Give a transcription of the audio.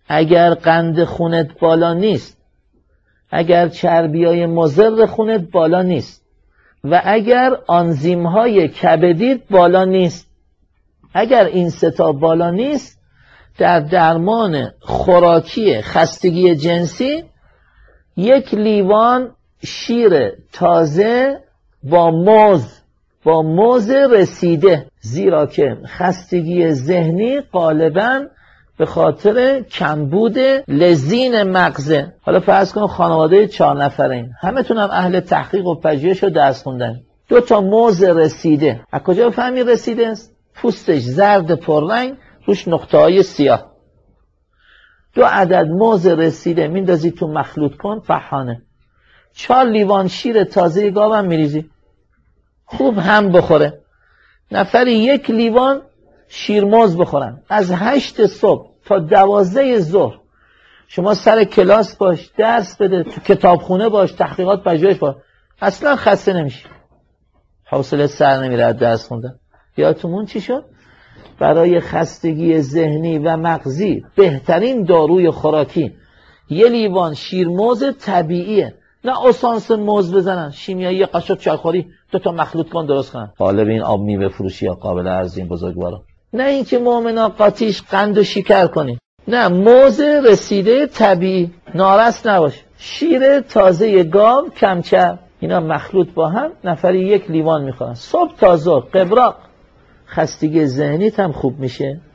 اگر قند خونت بالا نیست، اگر چربیای مضر خونت بالا نیست و اگر آنزیم‌های کبدیت بالا نیست، اگر این سه تا بالا نیست، در درمان خوراکی خستگی جنسی 1 لیوان شیر تازه با موز رسیده، زیرا که خستگی ذهنی غالباً به خاطر کمبود لزین مغزه. حالا فرض کن خانواده 4 نفرین، همه تونم اهل تحقیق و پژوهش و درس خوندن. 2 تا موز رسیده، از کجا بفهمی رسیده است؟ پوستش زرد پررنگ، روش نقطه‌های سیاه. 2 عدد موز رسیده میندازی تو مخلوط کن، فحانه. 4 لیوان شیر تازه گاوم میریزی، خوب هم بخوره. نفری 1 لیوان شیرموز بخورن. از 8 صبح تا 12 ظهر شما سر کلاس باش، درس بده، تو کتابخونه باش، تحقیقات پژوهش باش، اصلا خسته نمیشی، حوصله سر نمیره از درس خوندن. یادتون چی شد؟ برای خستگی ذهنی و مغزی بهترین داروی خوراکی 1 لیوان شیرموز طبیعیه، نه اسانس موز بزنن شیمیایی، قاشق چایخوری 2 تا مخلوط کن درست کنن. قالب این آب میوه فروشی ها قابل ارزی بزرگوارا. نه اینکه مؤمنا قاطیش قند و شکر کنی، نه، موز رسیده طبیعی، نارس نباشه، شیر تازه گاو کمچر، اینا مخلوط با هم نفری 1 لیوان میخورن صبح تا ظهر، قبراق. خستگی ذهنیت هم خوب میشه،